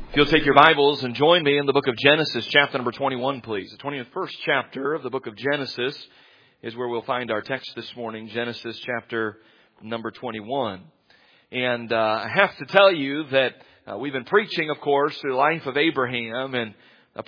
If you'll take your Bibles and join me in the book of Genesis, chapter number 21, please. The 21st chapter of the book of Genesis is where we'll find our text this morning, Genesis chapter number 21. And I have to tell you that we've been preaching, of course, through the life of Abraham. And a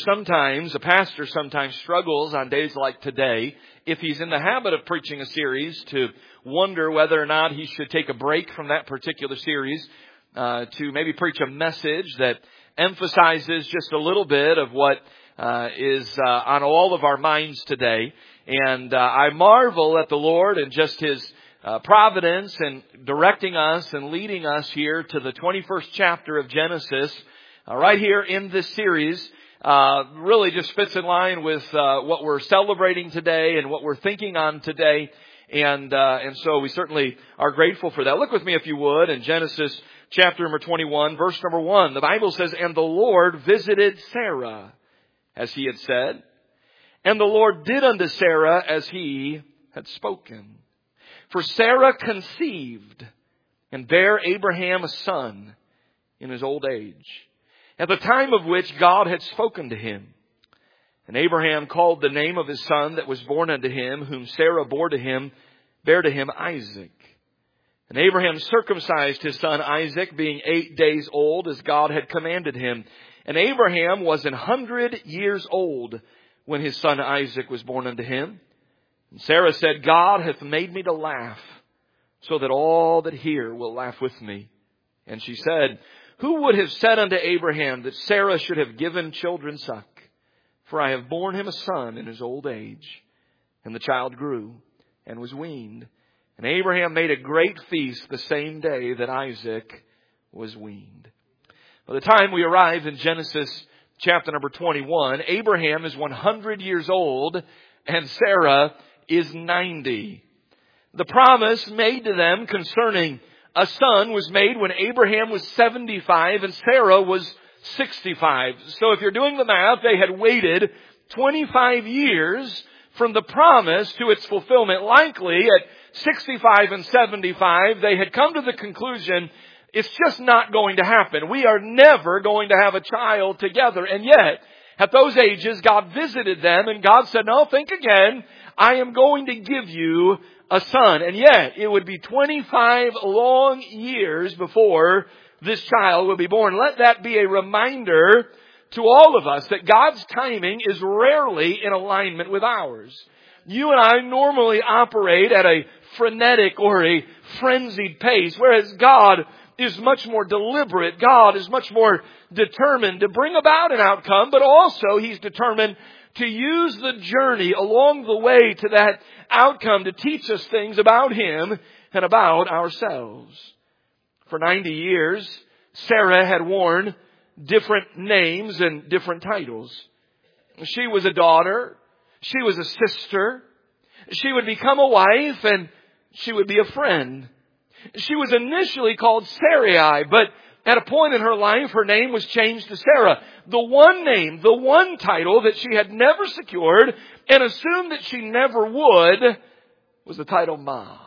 pastor sometimes struggles on days like today, if he's in the habit of preaching a series, to wonder whether or not he should take a break from that particular series to maybe preach a message that emphasizes just a little bit of what is on all of our minds today. And I marvel at the Lord and just His providence and directing us and leading us here to the 21st chapter of Genesis, right here in this series. Really just fits in line with what we're celebrating today and what we're thinking on today. And so we certainly are grateful for that. Look with me, if you would, in Genesis chapter number 21, verse number 1. The Bible says, "And the Lord visited Sarah, as He had said. And the Lord did unto Sarah as He had spoken. For Sarah conceived and bare Abraham a son in his old age, at the time of which God had spoken to him. And Abraham called the name of his son that was born unto him, whom Sarah bare to him Isaac. And Abraham circumcised his son Isaac, being 8 days old, as God had commanded him. And Abraham was 100 years old when his son Isaac was born unto him. And Sarah said, God hath made me to laugh, so that all that hear will laugh with me. And she said, Who would have said unto Abraham that Sarah should have given children suck? For I have borne him a son in his old age. And the child grew and was weaned. And Abraham made a great feast the same day that Isaac was weaned." By the time we arrive in Genesis chapter number 21, Abraham is 100 years old and Sarah is 90. The promise made to them concerning a son was made when Abraham was 75 and Sarah was 65. So if you're doing the math, they had waited 25 years from the promise to its fulfillment. Likely at 65 and 75, they had come to the conclusion, it's just not going to happen. We are never going to have a child together. And yet, at those ages, God visited them and God said, no, think again. I am going to give you a son. And yet, it would be 25 long years before this child will be born. Let that be a reminder to all of us that God's timing is rarely in alignment with ours. You and I normally operate at a frenetic or a frenzied pace, whereas God is much more deliberate. God is much more determined to bring about an outcome, but also He's determined to use the journey along the way to that outcome to teach us things about Him and about ourselves. For 90 years, Sarah had worn different names and different titles. She was a daughter. She was a sister. She would become a wife and she would be a friend. She was initially called Sarai, but at a point in her life, her name was changed to Sarah. The one name, the one title that she had never secured and assumed that she never would was the title Mom.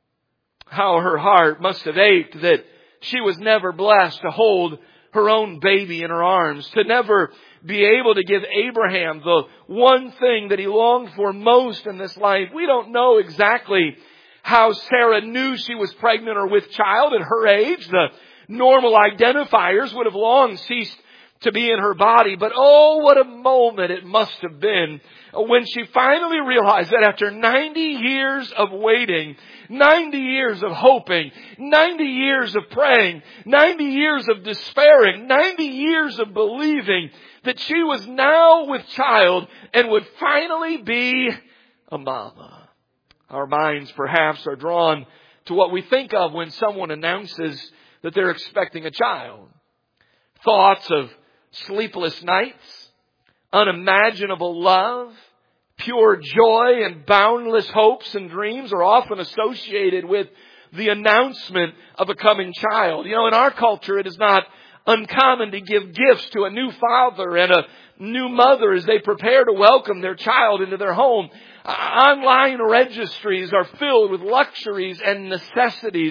How her heart must have ached that she was never blessed to hold her own baby in her arms, to never be able to give Abraham the one thing that he longed for most in this life. We don't know exactly how Sarah knew she was pregnant or with child at her age. The normal identifiers would have long ceased to be in her body. But oh, what a moment it must have been when she finally realized that after 90 years of waiting, 90 years of hoping, 90 years of praying, 90 years of despairing, 90 years of believing that she was now with child and would finally be a mama. Our minds perhaps are drawn to what we think of when someone announces that they're expecting a child. Thoughts of sleepless nights, unimaginable love, pure joy, and boundless hopes and dreams are often associated with the announcement of a coming child. You know, in our culture, it is not uncommon to give gifts to a new father and a new mother as they prepare to welcome their child into their home. Online registries are filled with luxuries and necessities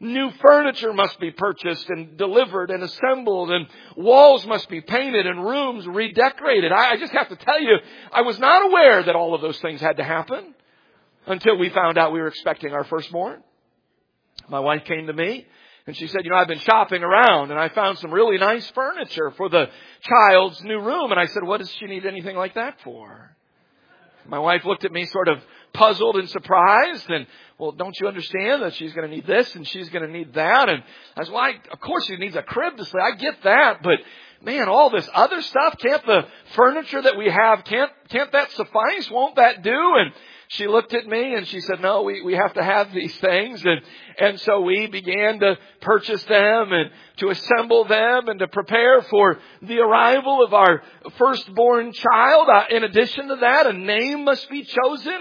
New furniture must be purchased and delivered and assembled, and walls must be painted and rooms redecorated. I just have to tell you, I was not aware that all of those things had to happen until we found out we were expecting our firstborn. My wife came to me and she said, I've been shopping around and I found some really nice furniture for the child's new room. And I said, what does she need anything like that for? My wife looked at me sort of puzzled and surprised, and, well, don't you understand that she's going to need this and she's going to need that? And I was like, of course she needs a crib to sleep. I get that, but man, all this other stuff, can't the furniture that we have, can't that suffice? Won't that do? And she looked at me and she said, no, we have to have these things. And so we began to purchase them and to assemble them and to prepare for the arrival of our firstborn child. In addition to that, a name must be chosen.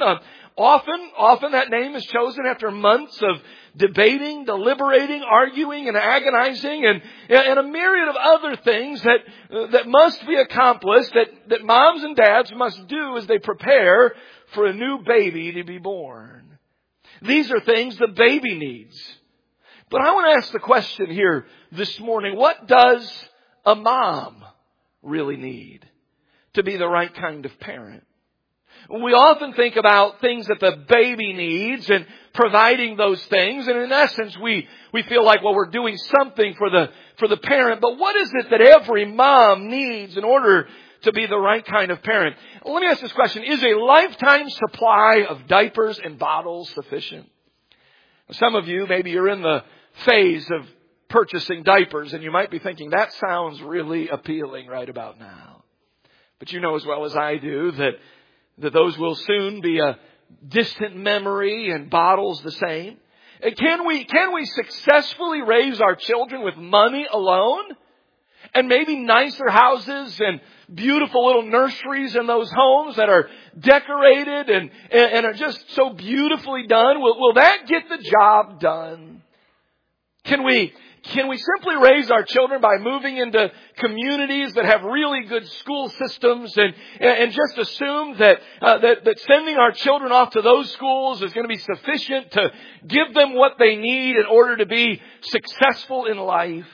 Often that name is chosen after months of debating, deliberating, arguing, and agonizing, and a myriad of other things that must be accomplished, that moms and dads must do as they prepare for a new baby to be born. These are things the baby needs. But I want to ask the question here this morning, what does a mom really need to be the right kind of parent? We often think about things that the baby needs and providing those things. And in essence, we feel like, well, we're doing something for the parent. But what is it that every mom needs in order to be the right kind of parent? Let me ask this question. Is a lifetime supply of diapers and bottles sufficient? Some of you, maybe you're in the phase of purchasing diapers and you might be thinking, that sounds really appealing right about now. But you know as well as I do that those will soon be a distant memory, and bottles the same. Can we successfully raise our children with money alone? And maybe nicer houses and beautiful little nurseries in those homes that are decorated and are just so beautifully done? Will that get the job done? Can we simply raise our children by moving into communities that have really good school systems and just assume that sending our children off to those schools is going to be sufficient to give them what they need in order to be successful in life?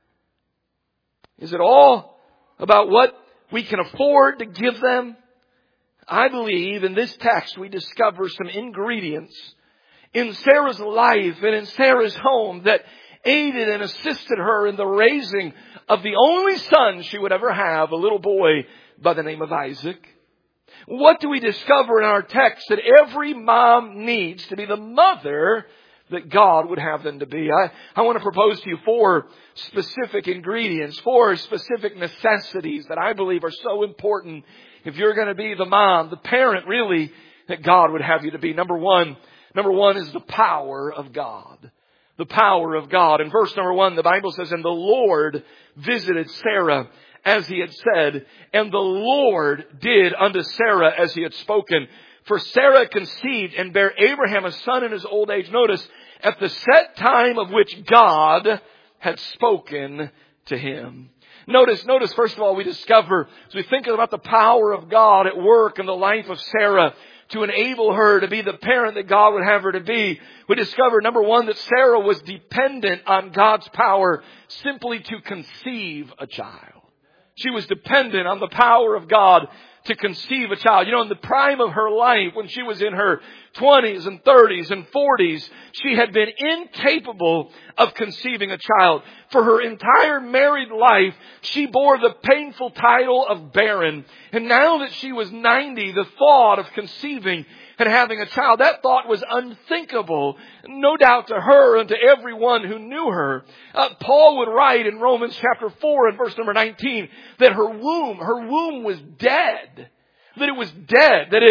Is it all about what we can afford to give them? I believe in this text we discover some ingredients in Sarah's life and in Sarah's home that aided and assisted her in the raising of the only son she would ever have, a little boy by the name of Isaac. What do we discover in our text that every mom needs to be the mother that God would have them to be? I want to propose to you 4 specific ingredients, 4 specific necessities that I believe are so important if you're going to be the mom, the parent really, that God would have you to be. Number one is the power of God. The power of God. In verse number 1, the Bible says, and the Lord visited Sarah as he had said, and the Lord did unto Sarah as he had spoken. For Sarah conceived and bare Abraham a son in his old age. Notice, at the set time of which God had spoken to him. Notice, first of all, we discover, as we think about the power of God at work in the life of Sarah, to enable her to be the parent that God would have her to be, we discover, number 1, that Sarah was dependent on God's power simply to conceive a child. She was dependent on the power of God to conceive a child. You know, in the prime of her life, when she was in her 20s and 30s and 40s, she had been incapable of conceiving a child. For her entire married life, she bore the painful title of barren. And now that she was 90, the thought of conceiving and having a child, that thought was unthinkable, no doubt to her and to everyone who knew her. Paul would write in Romans chapter 4 and verse number 19 that her womb was dead. That it was dead, that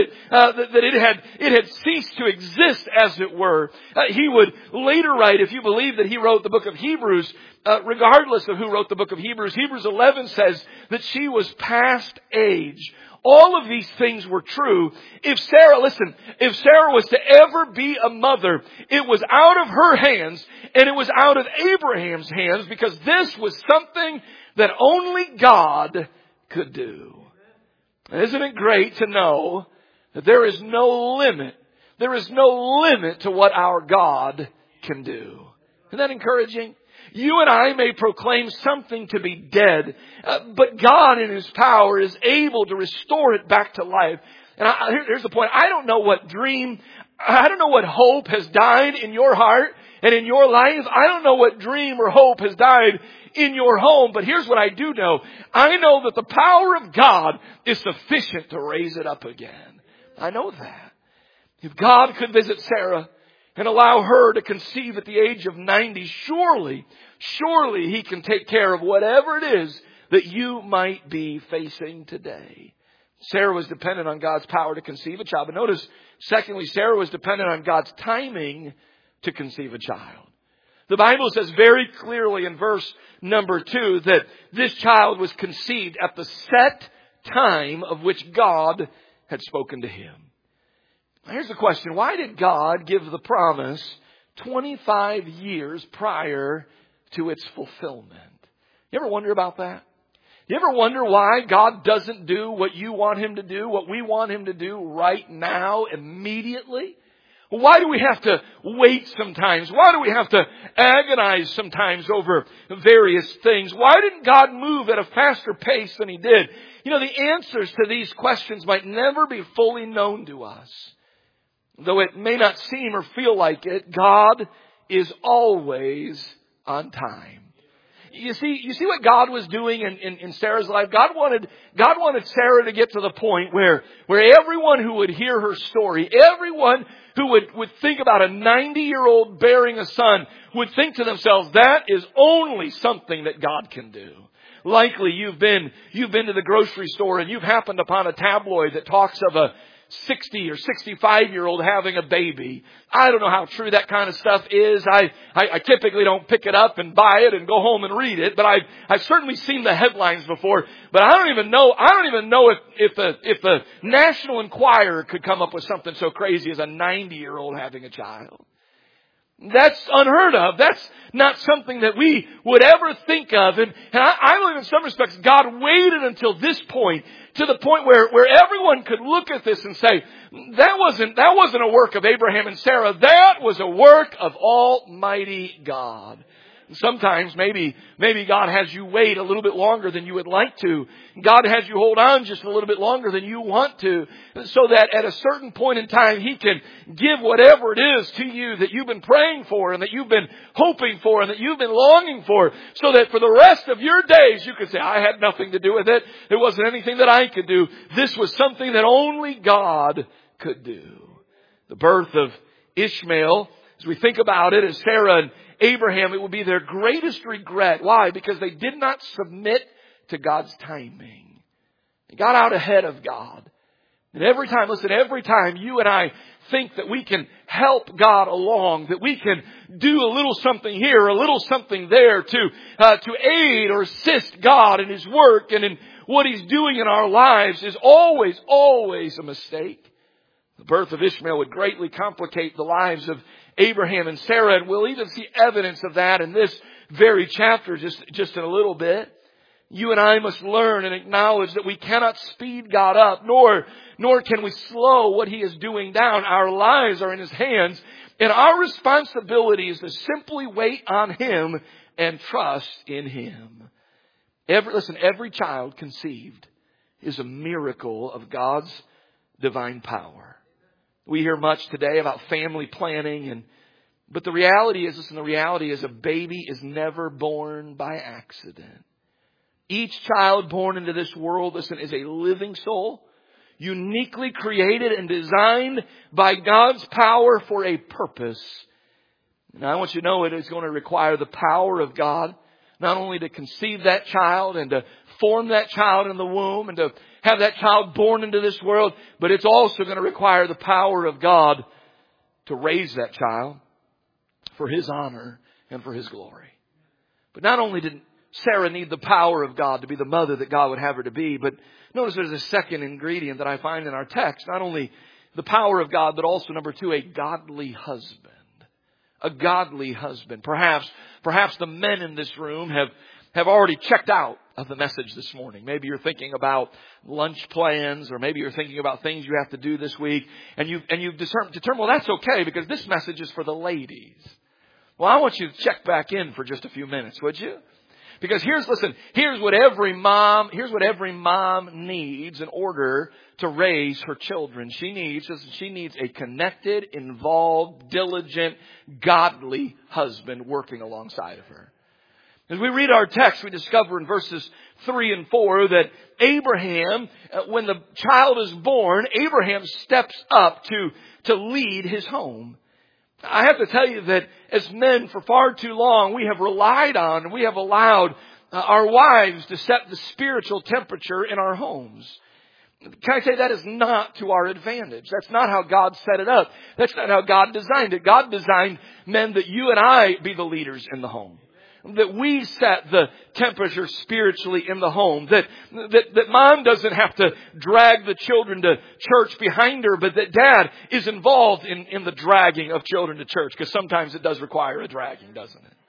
it had ceased to exist, as it were. He would later write, if you believe that he wrote the book of Hebrews, regardless of who wrote the book of Hebrews, Hebrews 11 says that she was past age. All of these things were true. If Sarah was to ever be a mother, it was out of her hands and it was out of Abraham's hands, because this was something that only God could do. Isn't it great to know that there is no limit? There is no limit to what our God can do. Isn't that encouraging? You and I may proclaim something to be dead, but God in His power is able to restore it back to life. And here's the point. I don't know what hope has died in your heart and in your life. I don't know what dream or hope has died in your home, but here's what I do know. I know that the power of God is sufficient to raise it up again. I know that. If God could visit Sarah and allow her to conceive at the age of 90, surely He can take care of whatever it is that you might be facing today. Sarah was dependent on God's power to conceive a child. But notice, secondly, Sarah was dependent on God's timing to conceive a child. The Bible says very clearly in verse number 2 that this child was conceived at the set time of which God had spoken to him. Here's the question. Why did God give the promise 25 years prior to its fulfillment? You ever wonder about that? You ever wonder why God doesn't do what you want Him to do, what we want Him to do right now, immediately? Why do we have to wait sometimes? Why do we have to agonize sometimes over various things? Why didn't God move at a faster pace than He did? You know, the answers to these questions might never be fully known to us. Though it may not seem or feel like it, God is always on time. You see what God was doing in Sarah's life? God wanted Sarah to get to the point where everyone who would hear her story, everyone who would think about a 90-year-old bearing a son would think to themselves, that is only something that God can do. Likely you've been to the grocery store and you've happened upon a tabloid that talks of a 60 or 65-year-old having a baby. I don't know how true that kind of stuff is. I typically don't pick it up and buy it and go home and read it, but I've certainly seen the headlines before. But I don't even know if the National Enquirer could come up with something so crazy as a 90-year-old having a child. That's unheard of. That's not something that we would ever think of. And I believe in some respects God waited until this point, to the point where everyone could look at this and say, that wasn't a work of Abraham and Sarah. That was a work of Almighty God. Sometimes maybe God has you wait a little bit longer than you would like to. God has you hold on just a little bit longer than you want to, so that at a certain point in time He can give whatever it is to you that you've been praying for and that you've been hoping for and that you've been longing for, so that for the rest of your days you could say, I had nothing to do with it. It wasn't anything that I could do. This was something that only God could do. The birth of Ishmael, as we think about it, as Sarah and Abraham, it will be their greatest regret. Why? Because they did not submit to God's timing. They got out ahead of God. And every time you and I think that we can help God along, that we can do a little something here, a little something there to aid or assist God in His work and in what He's doing in our lives, is always a mistake. The birth of Ishmael would greatly complicate the lives of Abraham and Sarah, and we'll even see evidence of that in this very chapter just in a little bit. You and I must learn and acknowledge that we cannot speed God up, nor can we slow what He is doing down. Our lives are in His hands, and our responsibility is to simply wait on Him and trust in Him. Every child conceived is a miracle of God's divine power. We hear much today about family planning, but the reality is a baby is never born by accident. Each child born into this world, is a living soul, uniquely created and designed by God's power for a purpose. And I want you to know it is going to require the power of God, not only to conceive that child and to form that child in the womb and to have that child born into this world, but it's also going to require the power of God to raise that child for His honor and for His glory. But not only did Sarah need the power of God to be the mother that God would have her to be, but notice there's a second ingredient that I find in our text. Not only the power of God, but also, number 2, a godly husband. A godly husband. Perhaps the men in this room have already checked out of the message this morning. Maybe you're thinking about lunch plans, or maybe you're thinking about things you have to do this week, and you've determined, well, that's okay, because this message is for the ladies. Well, I want you to check back in for just a few minutes, would you? Because here's what every mom needs in order to raise her children. She needs a connected, involved, diligent, godly husband working alongside of her. As we read our text, we discover in verses 3 and 4 that Abraham, when the child is born, Abraham steps up to lead his home. I have to tell you that as men, for far too long, we have relied on, we have allowed our wives to set the spiritual temperature in our homes. Can I say that is not to our advantage? That's not how God set it up. That's not how God designed it. God designed men that you and I be the leaders in the home. That we set the temperature spiritually in the home. That mom doesn't have to drag the children to church behind her, but that dad is involved in the dragging of children to church. Because sometimes it does require a dragging, doesn't it?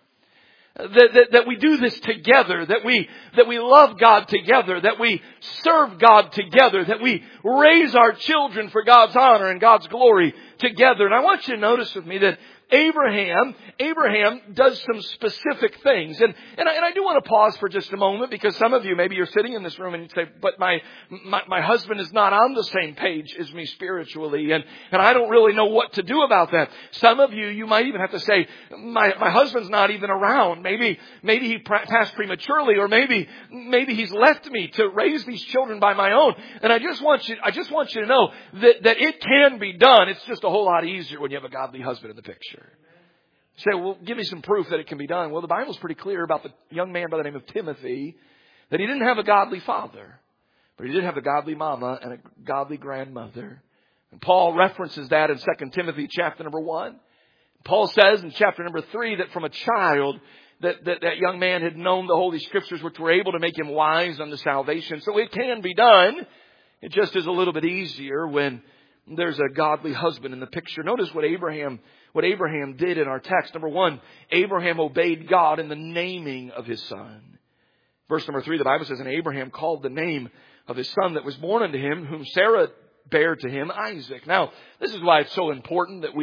That we do this together, that we love God together, that we serve God together, that we raise our children for God's honor and God's glory together. And I want you to notice with me that Abraham does some specific things. And I do want to pause for just a moment, because some of you, maybe you're sitting in this room and you say, but my husband is not on the same page as me spiritually, and I don't really know what to do about that. Some of you might even have to say, my husband's not even around. Maybe he passed prematurely, or maybe he's left me to raise these children by my own. And I just want you to know that it can be done. It's just a whole lot easier when you have a godly husband in the picture. Say, well, give me some proof that it can be done. Well, the Bible's pretty clear about the young man by the name of Timothy, that he didn't have a godly father, but he did have a godly mama and a godly grandmother. And Paul references that in 2 Timothy chapter number 1. Paul says in chapter number 3 that from a child, that young man had known the Holy Scriptures, which were able to make him wise unto salvation. So it can be done. It just is a little bit easier when there's a godly husband in the picture. Notice what Abraham did in our text. Number 1, Abraham obeyed God in the naming of his son. Verse number 3, the Bible says, and Abraham called the name of his son that was born unto him, whom Sarah bare to him, Isaac. Now, this is why it's so important that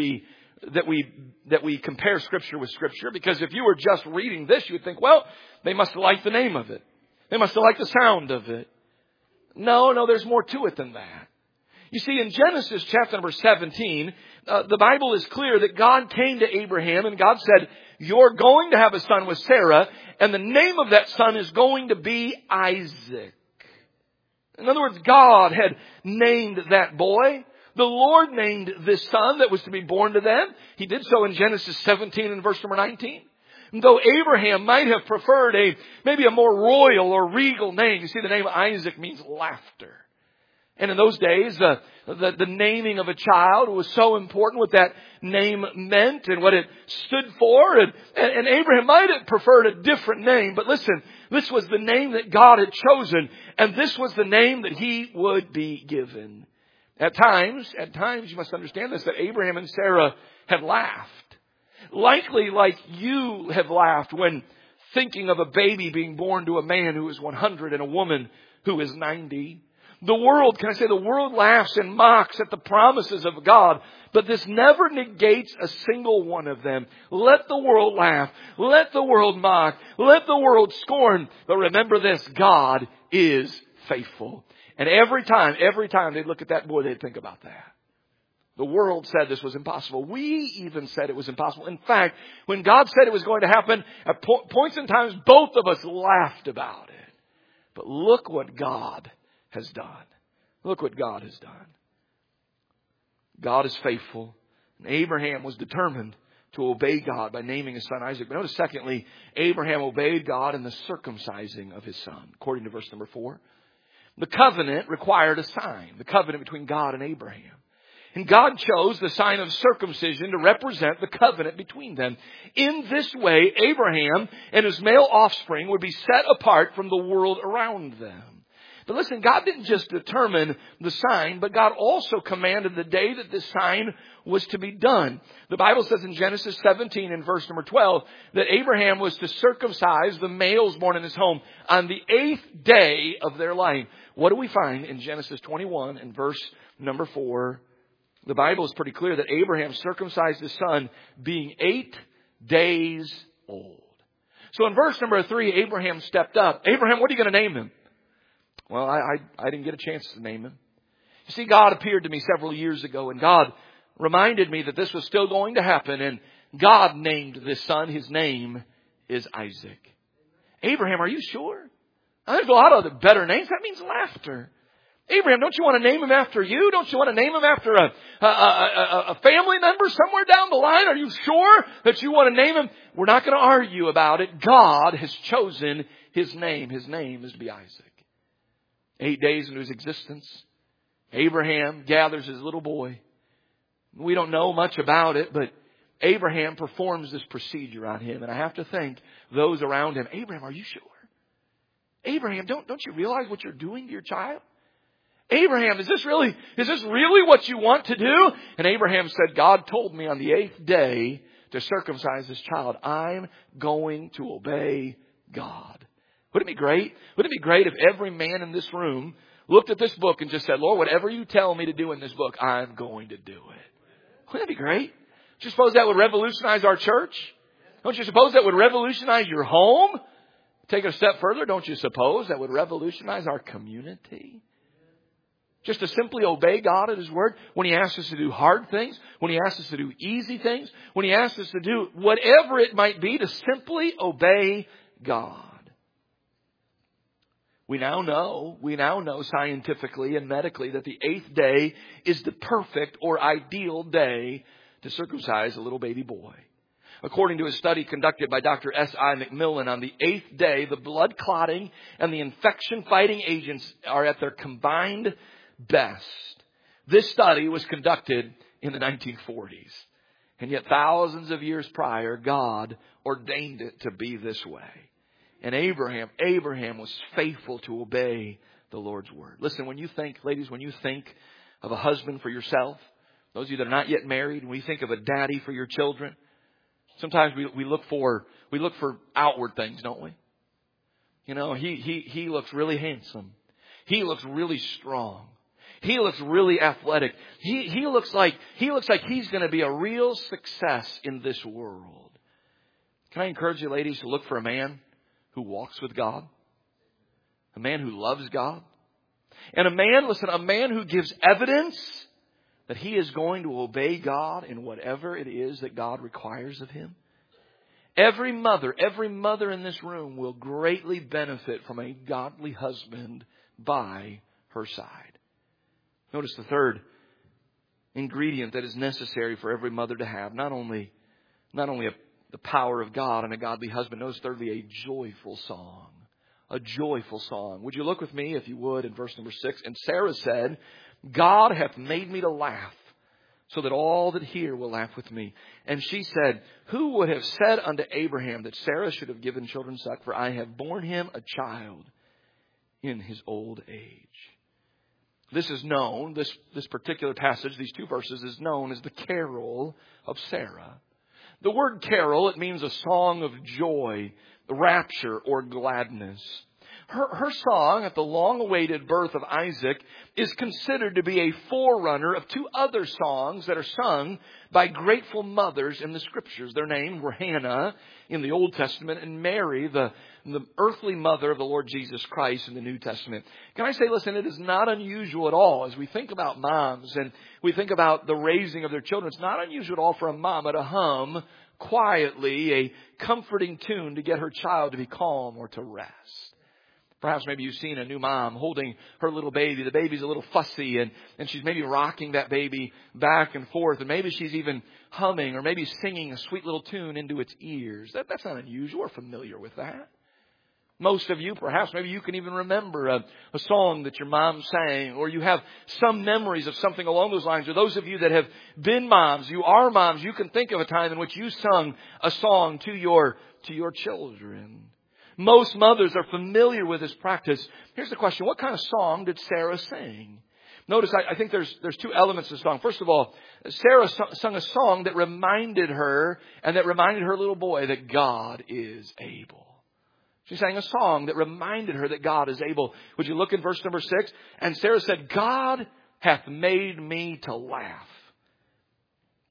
we compare Scripture with Scripture. Because if you were just reading this, you would think, well, they must have liked the name of it. They must have liked the sound of it. No, there's more to it than that. You see, in Genesis chapter number 17, the Bible is clear that God came to Abraham and God said, you're going to have a son with Sarah, and the name of that son is going to be Isaac. In other words, God had named that boy. The Lord named this son that was to be born to them. He did so in Genesis 17 and verse number 19. And though Abraham might have preferred maybe a more royal or regal name, you see, the name Isaac means laughter. And in those days, the naming of a child was so important, what that name meant and what it stood for. And Abraham might have preferred a different name. But listen, this was the name that God had chosen. And this was the name that he would be given. At times, you must understand this, that Abraham and Sarah had laughed. Likely like you have laughed when thinking of a baby being born to a man who is 100 and a woman who is 90. The world laughs and mocks at the promises of God, but this never negates a single one of them. Let the world laugh. Let the world mock. Let the world scorn. But remember this, God is faithful. And every time they'd look at that boy, they'd think about that. The world said this was impossible. We even said it was impossible. In fact, when God said it was going to happen, at points in times, both of us laughed about it. But look what God has done. Look what God has done. God is faithful. And Abraham was determined to obey God by naming his son Isaac. But notice, secondly, Abraham obeyed God in the circumcising of his son. According to verse number 4. The covenant required a sign. The covenant between God and Abraham. And God chose the sign of circumcision to represent the covenant between them. In this way, Abraham and his male offspring would be set apart from the world around them. But listen, God didn't just determine the sign, but God also commanded the day that this sign was to be done. The Bible says in Genesis 17 and verse number 12 that Abraham was to circumcise the males born in his home on the 8th day of their life. What do we find in Genesis 21 and verse number 4? The Bible is pretty clear that Abraham circumcised his son being 8 days old. So in verse number 3, Abraham stepped up. Abraham, what are you going to name him? Well, I didn't get a chance to name him. You see, God appeared to me several years ago, and God reminded me that this was still going to happen, and God named this son. His name is Isaac. Abraham, are you sure? There's a lot of other better names. That means laughter. Abraham, don't you want to name him after you? Don't you want to name him after a family member somewhere down the line? Are you sure that you want to name him? We're not going to argue about it. God has chosen his name. His name is to be Isaac. 8 days into his existence, Abraham gathers his little boy. We don't know much about it, but Abraham performs this procedure on him. And I have to thank those around him. Abraham, are you sure? Abraham, don't you realize what you're doing to your child? Abraham, is this really what you want to do? And Abraham said, God told me on the 8th day to circumcise this child. I'm going to obey God. Wouldn't it be great? Wouldn't it be great if every man in this room looked at this book and just said, Lord, whatever you tell me to do in this book, I'm going to do it. Wouldn't that be great? Don't you suppose that would revolutionize our church? Don't you suppose that would revolutionize your home? Take it a step further, don't you suppose that would revolutionize our community? Just to simply obey God at His Word when He asks us to do hard things, when He asks us to do easy things, when He asks us to do whatever it might be, to simply obey God. We now know scientifically and medically that the 8th day is the perfect or ideal day to circumcise a little baby boy. According to a study conducted by Dr. S.I. McMillan, on the 8th day, the blood clotting and the infection-fighting agents are at their combined best. This study was conducted in the 1940s. And yet thousands of years prior, God ordained it to be this way. And Abraham was faithful to obey the Lord's word. Listen, when you think, ladies, when you think of a husband for yourself, those of you that are not yet married, when you think of a daddy for your children, sometimes we look for outward things, don't we? You know, he looks really handsome. He looks really strong. He looks really athletic. He looks like he's going to be a real success in this world. Can I encourage you, ladies, to look for a man who walks with God, a man who loves God, and a man who gives evidence that he is going to obey God in whatever it is that God requires of him. Every mother in this room will greatly benefit from a godly husband by her side. Notice the third ingredient that is necessary for every mother to have. Not only the power of God and a godly husband. Notice thirdly, a joyful song. A joyful song. Would you look with me, if you would, in verse number 6? And Sarah said, God hath made me to laugh, so that all that hear will laugh with me. And she said, who would have said unto Abraham that Sarah should have given children suck? For I have borne him a child in his old age. This is known, this particular passage, these two verses, is known as the carol of Sarah. The word carol, it means a song of joy, rapture, or gladness. Her song at the long-awaited birth of Isaac is considered to be a forerunner of two other songs that are sung by grateful mothers in the Scriptures. Their names were Hannah in the Old Testament and Mary, the earthly mother of the Lord Jesus Christ in the New Testament. Can I say, listen, it is not unusual at all as we think about moms and we think about the raising of their children. It's not unusual at all for a mama to hum quietly a comforting tune to get her child to be calm or to rest. Perhaps maybe you've seen a new mom holding her little baby. The baby's a little fussy and she's maybe rocking that baby back and forth. And maybe she's even humming or maybe singing a sweet little tune into its ears. That's not unusual. We're familiar with that. Most of you, perhaps, maybe you can even remember a song that your mom sang, or you have some memories of something along those lines. Or those of you that have been moms, you are moms, you can think of a time in which you sung a song to your children. Most mothers are familiar with this practice. Here's the question. What kind of song did Sarah sing? Notice, I think there's two elements to the song. First of all, Sarah sung a song that reminded her little boy that God is able. She sang a song that reminded her that God is able. Would you look in verse number 6? And Sarah said, God hath made me to laugh.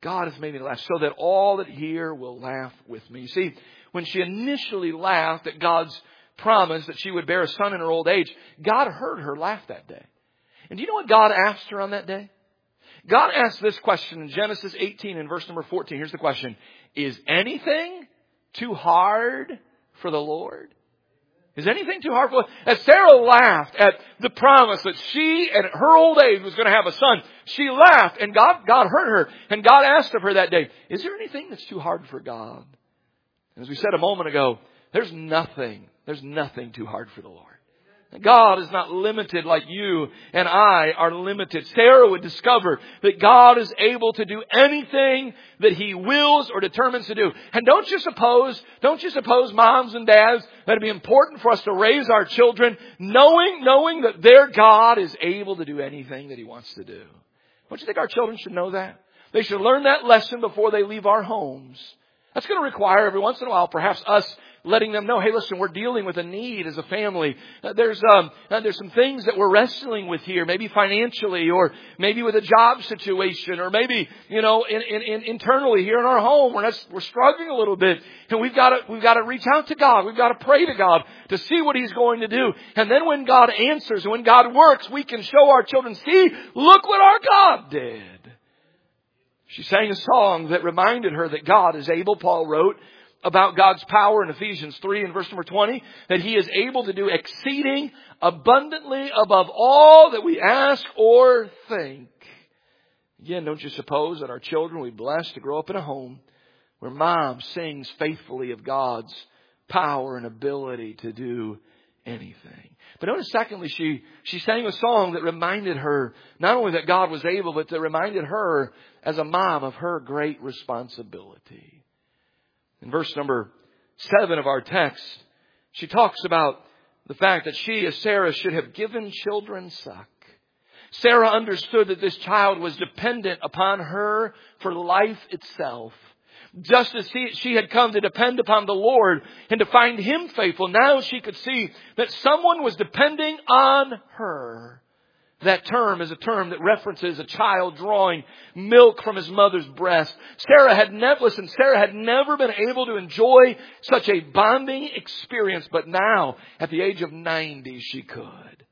God has made me laugh so that all that hear will laugh with me. You see, when she initially laughed at God's promise that she would bear a son in her old age, God heard her laugh that day. And do you know what God asked her on that day? God asked this question in Genesis 18 and verse number 14. Here's the question. Is anything too hard for the Lord? Is anything too hard for the Lord? As Sarah laughed at the promise that she at her old age was going to have a son, she laughed and God heard her. And God asked of her that day, is there anything that's too hard for God? And as we said a moment ago, there's nothing too hard for the Lord. God is not limited like you and I are limited. Sarah would discover that God is able to do anything that He wills or determines to do. And don't you suppose, moms and dads, that it'd be important for us to raise our children knowing that their God is able to do anything that He wants to do. Don't you think our children should know that? They should learn that lesson before they leave our homes. That's going to require every once in a while perhaps us letting them know, hey, listen, we're dealing with a need as a family. There's some things that we're wrestling with here, maybe financially, or maybe with a job situation, or maybe, internally here in our home, we're struggling a little bit, and we've got to reach out to God. We've got to pray to God to see what He's going to do. And then when God answers and when God works, we can show our children, see, look what our God did. She sang a song that reminded her that God is able. Paul wrote about God's power in Ephesians 3 and verse number 20, that He is able to do exceeding abundantly above all that we ask or think. Again, don't you suppose that our children will be blessed to grow up in a home where mom sings faithfully of God's power and ability to do anything. But notice secondly, she sang a song that reminded her not only that God was able, but that reminded her as a mom of her great responsibility. In verse number 7 of our text, she talks about the fact that she, as Sarah, should have given children suck. Sarah understood that this child was dependent upon her for life itself. Just as she had come to depend upon the Lord and to find Him faithful, now she could see that someone was depending on her. That term is a term that references a child drawing milk from his mother's breast. Sarah had never been able to enjoy such a bonding experience, but now, at the age of 90, she could.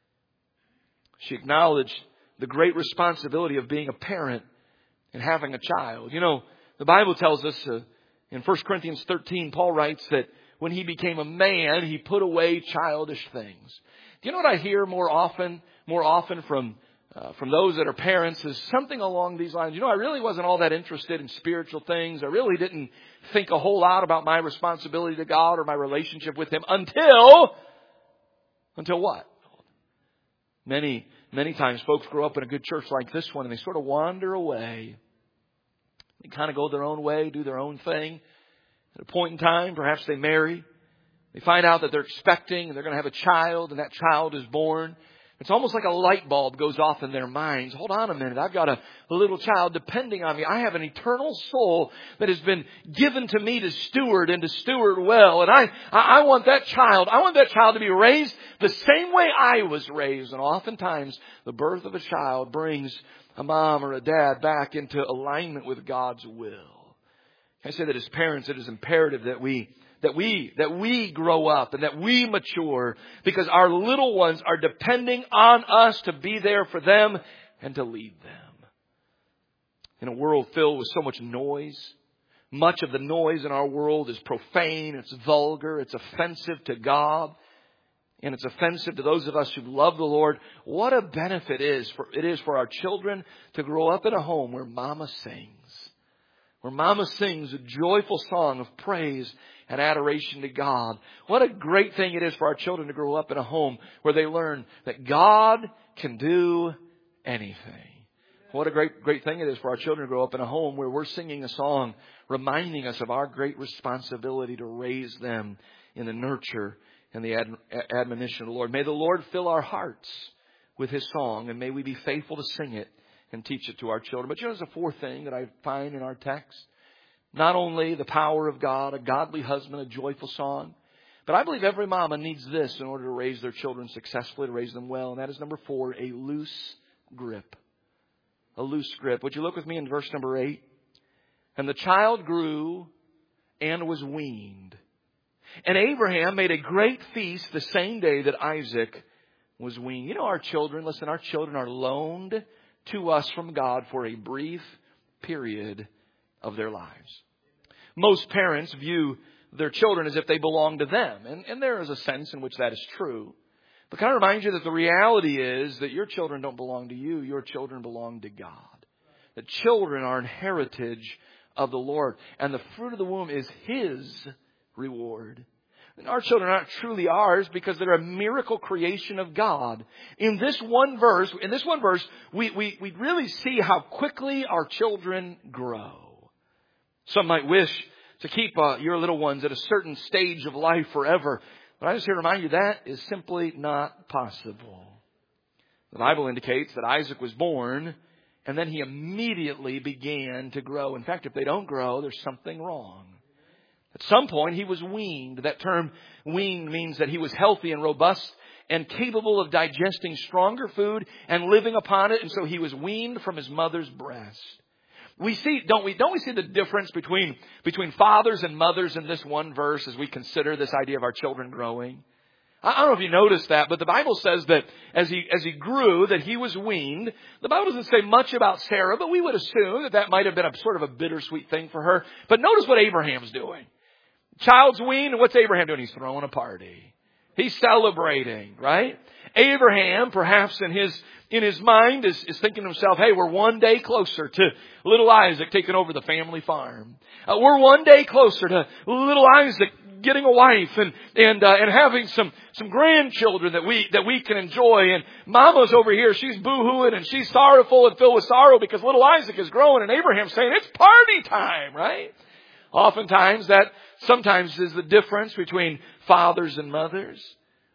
She acknowledged the great responsibility of being a parent and having a child. You know, the Bible tells us in 1 Corinthians 13, Paul writes that when he became a man, he put away childish things. Do you know what I hear more often from those that are parents is something along these lines. I really wasn't all that interested in spiritual things. I really didn't think a whole lot about my responsibility to God or my relationship with Him until what? Many times folks grow up in a good church like this one and they sort of wander away. They kind of go their own way, do their own thing. At a point in time, perhaps they marry. They find out that they're expecting and they're going to have a child, and that child is born. It's almost like a light bulb goes off in their minds. Hold on a minute. I've got a little child depending on me. I have an eternal soul that has been given to me to steward and to steward well. And I want that child to be raised the same way I was raised. And oftentimes the birth of a child brings a mom or a dad back into alignment with God's will. I say that as parents, it is imperative that we grow up and that we mature, because our little ones are depending on us to be there for them and to lead them. In a world filled with so much noise, much of the noise in our world is profane, it's vulgar, it's offensive to God, and it's offensive to those of us who love the Lord. What a benefit it is for our children to grow up in a home where Mama sings. Where Mama sings a joyful song of praise and adoration to God. What a great thing it is for our children to grow up in a home where they learn that God can do anything. What a great thing it is for our children to grow up in a home where we're singing a song reminding us of our great responsibility to raise them in the nurture and the admonition of the Lord. May the Lord fill our hearts with His song, and may we be faithful to sing it and teach it to our children. But there's a fourth thing that I find in our text. Not only the power of God, a godly husband, a joyful song, but I believe every mama needs this in order to raise their children successfully, to raise them well. And that is number 4, a loose grip. A loose grip. Would you look with me in verse number 8? And the child grew and was weaned. And Abraham made a great feast the same day that Isaac was weaned. You know, our children are loaned to us from God for a brief period of their lives. Most parents view their children as if they belong to them. And there is a sense in which that is true. But can I remind you that the reality is that your children don't belong to you. Your children belong to God. That children are an heritage of the Lord. And the fruit of the womb is His reward. And our children are not truly ours because they're a miracle creation of God. In this one verse, we really see how quickly our children grow. Some might wish to keep your little ones at a certain stage of life forever. But I just here to remind you that is simply not possible. The Bible indicates that Isaac was born and then he immediately began to grow. In fact, if they don't grow, there's something wrong. At some point, he was weaned. That term weaned means that he was healthy and robust and capable of digesting stronger food and living upon it. And so he was weaned from his mother's breast. We see, don't we see the difference between fathers and mothers in this one verse as we consider this idea of our children growing? I don't know if you noticed that, but the Bible says that as he grew, that he was weaned. The Bible doesn't say much about Sarah, but we would assume that might have been a sort of a bittersweet thing for her. But notice what Abraham's doing. Child's weaned, and what's Abraham doing? He's throwing a party. He's celebrating, right? Abraham, perhaps in his mind, is thinking to himself, hey, we're one day closer to little Isaac taking over the family farm. We're one day closer to little Isaac getting a wife and having some grandchildren that we can enjoy. And Mama's over here, she's boo-hooing and she's sorrowful and filled with sorrow because little Isaac is growing. And Abraham's saying, it's party time, right? Oftentimes that sometimes is the difference between fathers and mothers.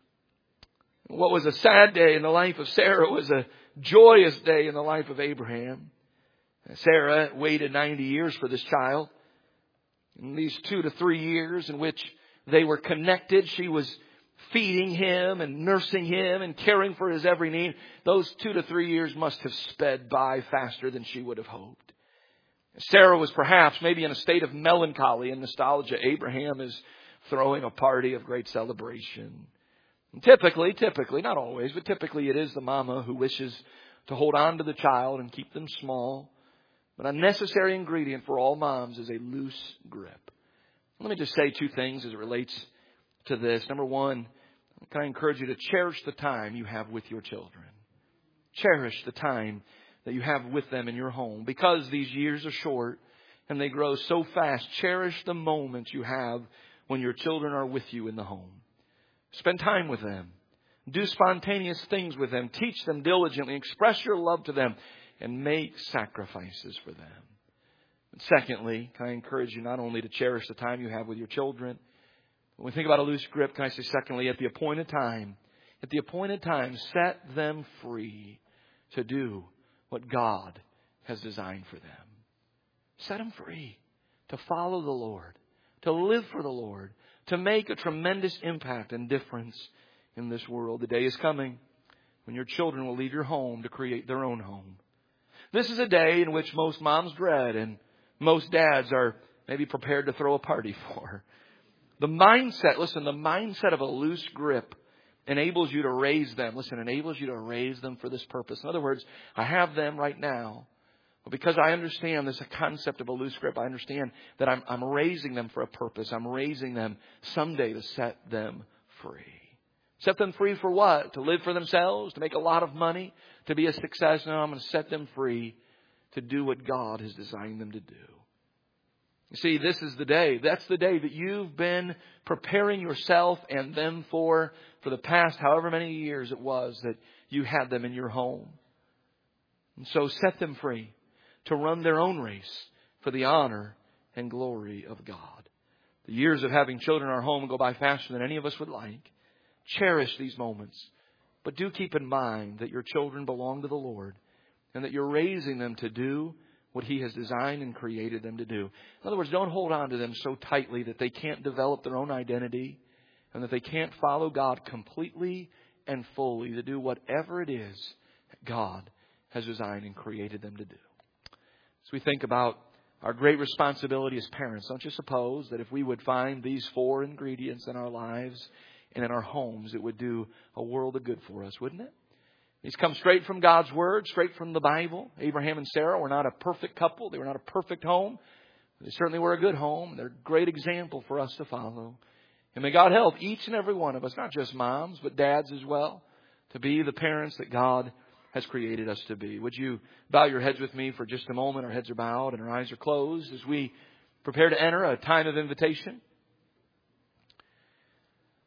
What was a sad day in the life of Sarah was a joyous day in the life of Abraham. Sarah waited 90 years for this child. In these 2 to 3 years in which they were connected, she was feeding him and nursing him and caring for his every need. Those 2 to 3 years must have sped by faster than she would have hoped. Sarah was perhaps maybe in a state of melancholy and nostalgia. Abraham is throwing a party of great celebration. And typically, not always, but typically it is the mama who wishes to hold on to the child and keep them small. But a necessary ingredient for all moms is a loose grip. Let me just say 2 things as it relates to this. Number one, can I encourage you to cherish the time you have with your children? Cherish the time that you have with them in your home. Because these years are short and they grow so fast, cherish the moments you have when your children are with you in the home. Spend time with them. Do spontaneous things with them. Teach them diligently. Express your love to them and make sacrifices for them. And secondly, can I encourage you not only to cherish the time you have with your children, when we think about a loose grip, can I say secondly, at the appointed time, set them free to do what God has designed for them. Set them free to follow the Lord, to live for the Lord, to make a tremendous impact and difference in this world. The day is coming when your children will leave your home to create their own home. This is a day in which most moms dread and most dads are maybe prepared to throw a party for. The mindset of a loose grip enables you to raise them. Enables you to raise them for this purpose. In other words, I have them right now. But because I understand this concept of a loose grip, I understand that I'm raising them for a purpose. I'm raising them someday to set them free. Set them free for what? To live for themselves? To make a lot of money? To be a success? No, I'm going to set them free to do what God has designed them to do. You see, this is the day. That's the day that you've been preparing yourself and them for the past however many years it was that you had them in your home. And so set them free to run their own race for the honor and glory of God. The years of having children in our home go by faster than any of us would like. Cherish these moments. But do keep in mind that your children belong to the Lord and that you're raising them to do what He has designed and created them to do. In other words, don't hold on to them so tightly that they can't develop their own identity and that they can't follow God completely and fully to do whatever it is that God has designed and created them to do. As we think about Our great responsibility as parents, don't you suppose that if we would find these 4 ingredients in our lives and in our homes, it would do a world of good for us, wouldn't it? These come straight from God's Word, straight from the Bible. Abraham and Sarah were not a perfect couple. They were not a perfect home. They certainly were a good home. They're a great example for us to follow. And may God help each and every one of us, not just moms, but dads as well, to be the parents that God has created us to be. Would you bow your heads with me for just a moment? Our heads are bowed and our eyes are closed as we prepare to enter a time of invitation.